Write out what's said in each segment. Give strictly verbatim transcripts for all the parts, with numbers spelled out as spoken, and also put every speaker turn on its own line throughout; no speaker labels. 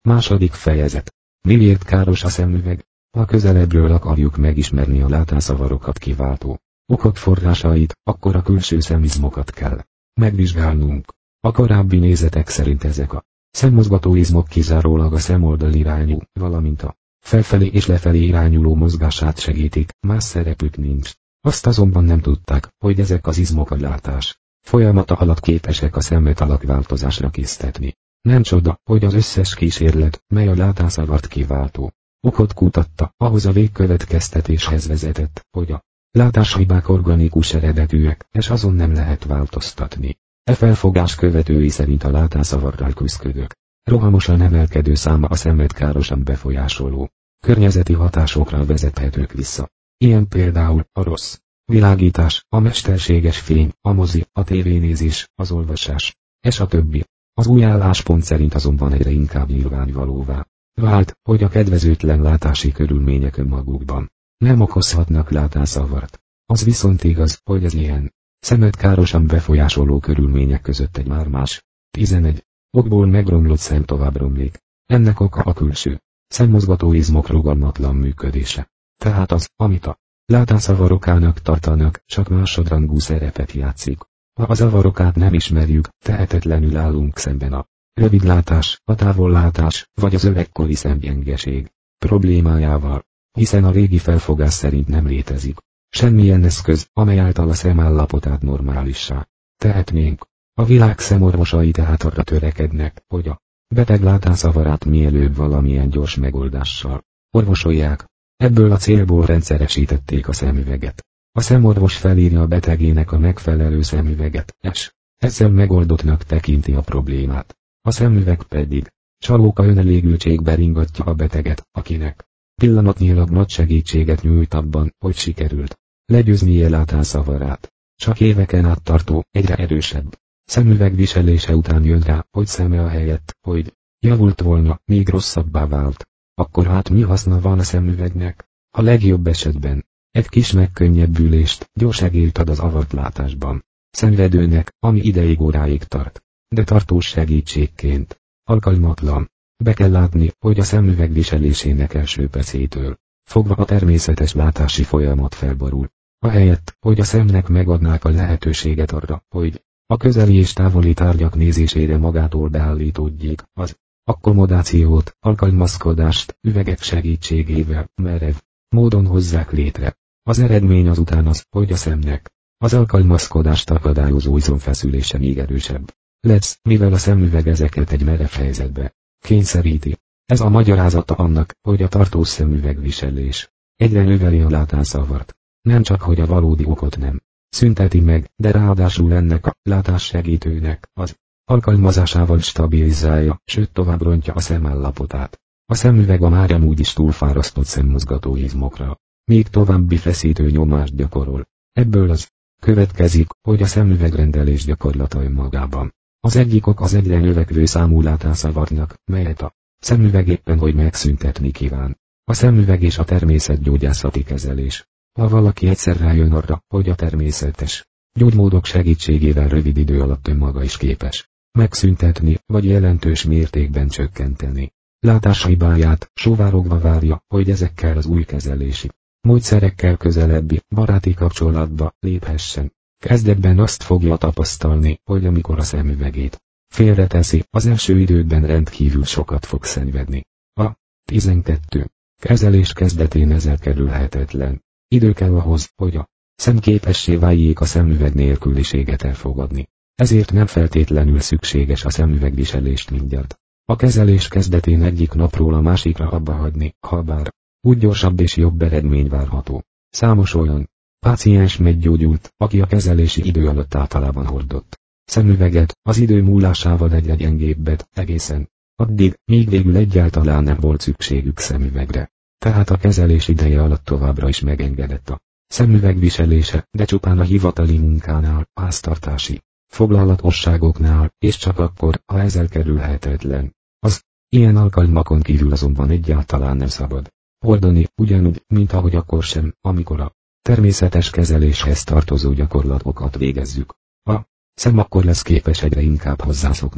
Második fejezet. Miért káros a szemüveg? Ha közelebbről akarjuk megismerni a látászavarokat kiváltó okok forrásait, akkor a külső szemizmokat kell megvizsgálnunk. A korábbi nézetek szerint ezek a szemmozgató izmok kizárólag a szemoldal irányú, valamint a felfelé és lefelé irányuló mozgását segítik, más szerepük nincs. Azt azonban nem tudták, hogy ezek az izmok a látás folyamata alatt képesek a szemet alakváltozásra késztetni. Nem csoda, hogy az összes kísérlet, mely a látászavart kiváltó okot kutatta, ahhoz a végkövetkeztetéshez vezetett, hogy a látáshibák organikus eredetűek, és azon nem lehet változtatni. E felfogás követői szerint a látászavarral küszködők rohamosan emelkedő száma a szemet károsan befolyásoló környezeti hatásokra vezethetők vissza. Ilyen például a rossz világítás, a mesterséges fény, a mozi, a tévénézés, az olvasás, és a többi. Az új álláspont szerint azonban egyre inkább nyilvánvalóvá vált, hogy a kedvezőtlen látási körülmények önmagukban nem okozhatnak látászavart. Az viszont igaz, hogy ez ilyen szemet károsan befolyásoló körülmények között egy már más, tizenegy okból megromlott szem tovább romlik. Ennek oka a külső szemmozgató izmok rugalmatlan működése. Tehát az, amit a látászavarokának tartanak, csak másodrangú szerepet játszik. Ha a zavarokát nem ismerjük, tehetetlenül állunk szemben a rövidlátás, a távollátás, vagy az öregkori szemgyengeség problémájával, hiszen a régi felfogás szerint nem létezik semmilyen eszköz, amely által a szemállapotát normálissá tehetnénk. A világ szemorvosai tehát arra törekednek, hogy a beteg látászavarát mielőbb valamilyen gyors megoldással orvosolják. Ebből a célból rendszeresítették a szemüveget. A szemorvos felírja a betegének a megfelelő szemüveget, és ezzel megoldottnak tekinti a problémát. A szemüveg pedig csalóka önelégültségbe ringatja a beteget, akinek pillanatnyilag nagy segítséget nyújt abban, hogy sikerült legyőznie látászavarát. Csak éveken át tartó, egyre erősebb szemüveg viselése után jön rá, hogy szeme a helyett, hogy javult volna, még rosszabbá vált. Akkor hát mi haszna van a szemüvegnek? A legjobb esetben egy kis megkönnyebbülést, gyors segélyt ad az avart látásban szenvedőnek, ami ideig óráig tart, de tartós segítségként alkalmatlan. Be kell látni, hogy a szemüveg viselésének első percétől fogva a természetes látási folyamat felborul. Ahelyett, hogy a szemnek megadnák a lehetőséget arra, hogy a közeli és távoli tárgyak nézésére magától beállítódjék, az akkomodációt, alkalmazkodást üvegek segítségével merev módon hozzák létre. Az eredmény azután az, hogy a szemnek az alkalmazkodást akadályozó izomfeszülése még erősebb lesz, mivel a szemüveg ezeket egy merev helyzetbe kényszeríti. Ez a magyarázata annak, hogy a tartós szemüvegviselés egyre növeli a látászavart. Nem csak hogy a valódi okot nem szünteti meg, de ráadásul ennek a látássegítőnek az alkalmazásával stabilizálja, sőt tovább rontja a szemállapotát. A szemüveg a már amúgy is túlfárasztott szemmozgató izmokra még további feszítő nyomást gyakorol. Ebből az következik, hogy a szemüvegrendelés gyakorlata önmagában az egyik ok az egyre növekvő számú látászavarnak, melyet a szemüveg éppen hogy megszüntetni kíván. A szemüveg és a természetgyógyászati kezelés. Ha valaki egyszer rájön arra, hogy a természetes gyógymódok segítségével rövid idő alatt önmaga is képes megszüntetni, vagy jelentős mértékben csökkenteni látáshibáját, sóvárogva várja, hogy ezekkel az új kezelési módszerekkel közelebbi, baráti kapcsolatba léphessen. Kezdetben azt fogja tapasztalni, hogy amikor a szemüvegét félreteszi, az első időkben rendkívül sokat fog szenvedni. A tizenkettő. Kezelés kezdetén ez elkerülhetetlen. Idő kell ahhoz, hogy a szem képessé váljék a szemüveg nélküliséget elfogadni. Ezért nem feltétlenül szükséges a szemüvegviselést mindjárt a kezelés kezdetén egyik napról a másikra abbahagyni, ha bár úgy gyorsabb és jobb eredmény várható. Számos olyan páciens meggyógyult, aki a kezelési idő alatt általában hordott szemüveget, az idő múlásával egyre gyengébbet, egészen addig, míg végül egyáltalán nem volt szükségük szemüvegre. Tehát a kezelés ideje alatt továbbra is megengedett a szemüveg viselése, de csupán a hivatali munkánál, háztartási foglalatosságoknál, és csak akkor, ha ez elkerülhetetlen. Az ilyen alkalmakon kívül azonban egyáltalán nem szabad hordani, ugyanúgy, mint ahogy akkor sem, amikor a természetes kezeléshez tartozó gyakorlatokat végezzük. A szem akkor lesz képes egyre inkább hozzászokni a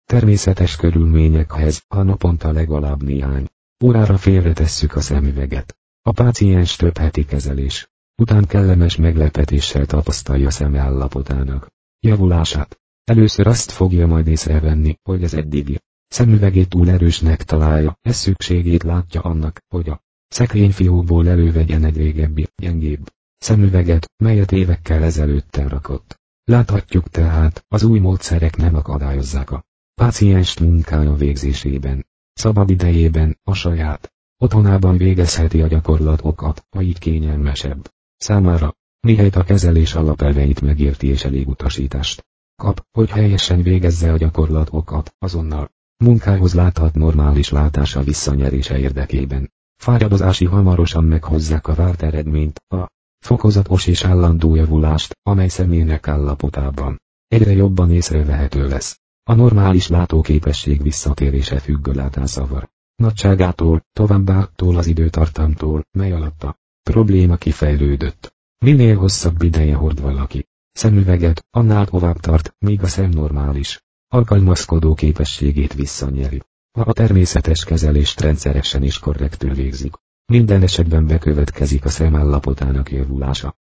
Természetes körülményekhez, ha naponta legalább néhány órára félretesszük a szemüveget. A páciens több heti kezelés után kellemes meglepetéssel tapasztalja szemállapotának javulását. Először azt fogja majd észrevenni, hogy az eddigi szemüvegét túl erősnek találja, ez szükségét látja annak, hogy a szekrényfiókból elővegyen egy régebbi, gyengébb szemüveget, melyet évekkel ezelőtt elrakott. Láthatjuk tehát, az új módszerek nem akadályozzák a pácienst munkája végzésében. Szabad idejében, a saját otthonában végezheti a gyakorlatokat, ha így kényelmesebb számára, mihelyt a kezelés alapelveit megérti és elég utasítást kap, hogy helyesen végezze a gyakorlatokat, azonnal munkához láthat normális látása visszanyerése érdekében. Fáradozási hamarosan meghozzák a várt eredményt, a fokozatos és állandó javulást, amely személynek állapotában egyre jobban észrevehető lesz. A normális látóképesség visszatérése függ a látásszavar nagyságától, továbbá attól az időtartamtól, mely alatt a probléma kifejlődött. Minél hosszabb ideje hord valaki szemüveget, annál tovább tart, míg a szem normális alkalmazkodó képességét visszanyeri. Ha a természetes kezelést rendszeresen és korrektül végzik, minden esetben bekövetkezik a szem állapotának javulása.